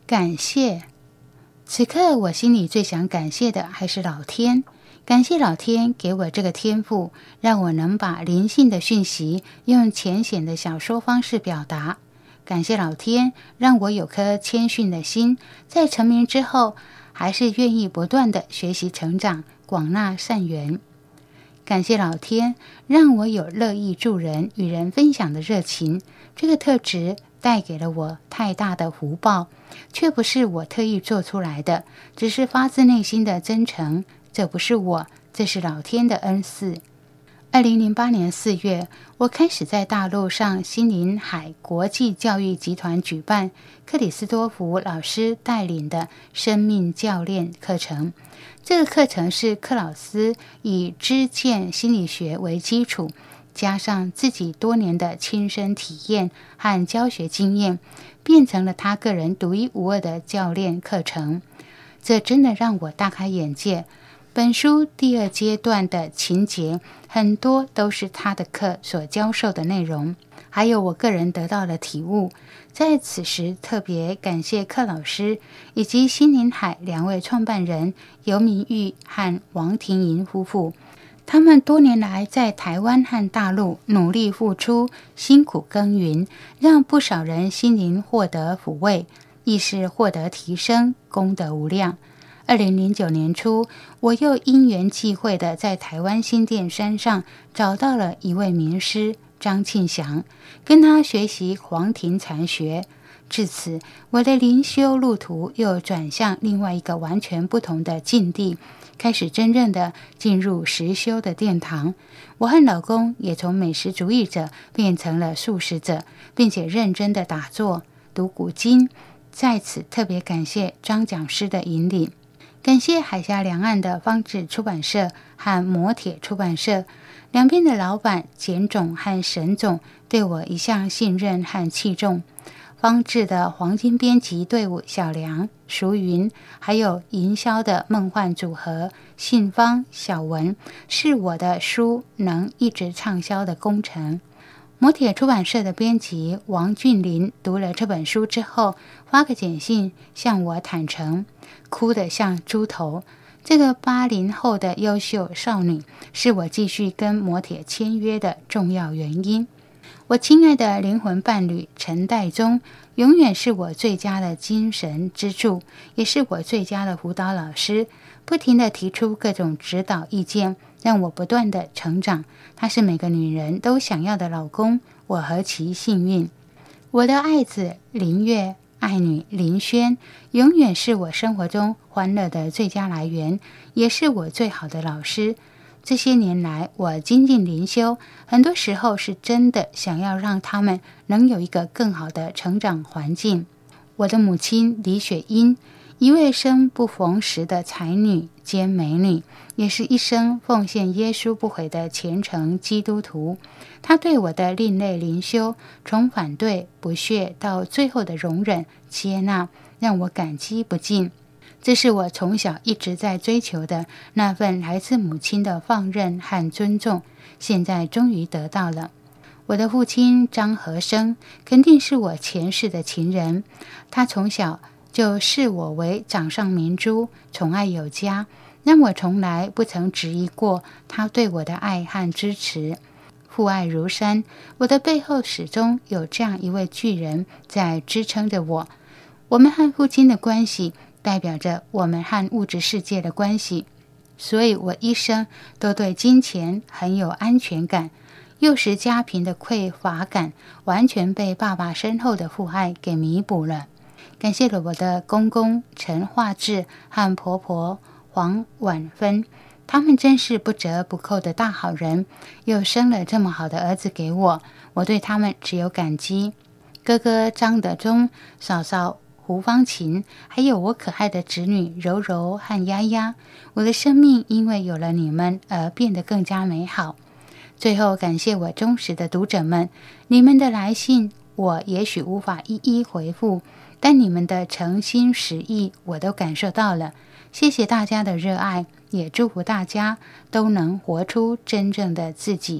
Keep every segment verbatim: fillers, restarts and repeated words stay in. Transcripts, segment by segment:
感谢。此刻我心里最想感谢的还是老天，感谢老天给我这个天赋，让我能把灵性的讯息用浅显的小说方式表达。感谢老天让我有颗谦逊的心，在成名之后还是愿意不断的学习成长，广纳善缘。感谢老天让我有乐意助人与人分享的热情，这个特质带给了我太大的福报，却不是我特意做出来的，只是发自内心的真诚。这不是我，这是老天的恩赐。二零零八年四月，我开始在大陆上新林海国际教育集团举办克里斯多福老师带领的生命教练课程。这个课程是克劳斯以知见心理学为基础，加上自己多年的亲身体验和教学经验，变成了他个人独一无二的教练课程。这真的让我大开眼界。本书第二阶段的情节很多都是他的课所教授的内容，还有我个人得到的体悟。在此时特别感谢克老师以及新林海两位创办人游明玉和王庭莹夫妇，他们多年来在台湾和大陆努力付出，辛苦耕耘，让不少人心灵获得抚慰，意识获得提升，功德无量。二零零九年初，我又因缘际会的在台湾新店山上找到了一位名师张庆祥，跟他学习黄庭禅学。至此，我的灵修路途又转向另外一个完全不同的境地，开始真正的进入实修的殿堂。我和老公也从美食主义者变成了素食者，并且认真的打坐、读古经。在此特别感谢张讲师的引领。感谢海峡两岸的方志出版社和摩铁出版社，两边的老板简总和沈总对我一向信任和器重。方志的黄金编辑队伍小梁、淑云，还有营销的梦幻组合信芳、小文，是我的书能一直畅销的功臣。摩铁出版社的编辑王俊林读了这本书之后，发个简讯向我坦诚，哭得像猪头。这个八零后的优秀少女，是我继续跟摩铁签约的重要原因。我亲爱的灵魂伴侣陈代宗，永远是我最佳的精神支柱，也是我最佳的辅导老师，不停地提出各种指导意见，让我不断地成长。他是每个女人都想要的老公，我何其幸运。我的爱子林月、爱女林轩，永远是我生活中欢乐的最佳来源，也是我最好的老师。这些年来，我精进灵修，很多时候是真的想要让他们能有一个更好的成长环境。我的母亲李雪英，一位生不逢时的才女兼美女，也是一生奉献耶稣不悔的虔诚基督徒。她对我的另类灵修，从反对不屑到最后的容忍接纳，让我感激不尽。这是我从小一直在追求的那份来自母亲的放任和尊重，现在终于得到了。我的父亲张和生肯定是我前世的情人，他从小就视我为掌上明珠，宠爱有加，让我从来不曾质疑过他对我的爱和支持。父爱如山，我的背后始终有这样一位巨人在支撑着我。我们和父亲的关系代表着我们和物质世界的关系，所以我一生都对金钱很有安全感。幼时家贫的匮乏感完全被爸爸深厚的父爱给弥补了。感谢了我的公公陈化志和婆婆黄婉芬，他们真是不折不扣的大好人，又生了这么好的儿子给我，我对他们只有感激。哥哥张德忠，嫂嫂胡芳琴，还有我可爱的侄女柔柔和丫丫，我的生命因为有了你们而变得更加美好。最后感谢我忠实的读者们，你们的来信我也许无法一一回复，但你们的诚心实意我都感受到了。谢谢大家的热爱，也祝福大家都能活出真正的自己。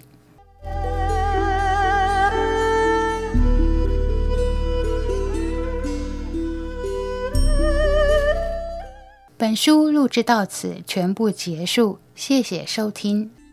本书录制到此全部结束，谢谢收听。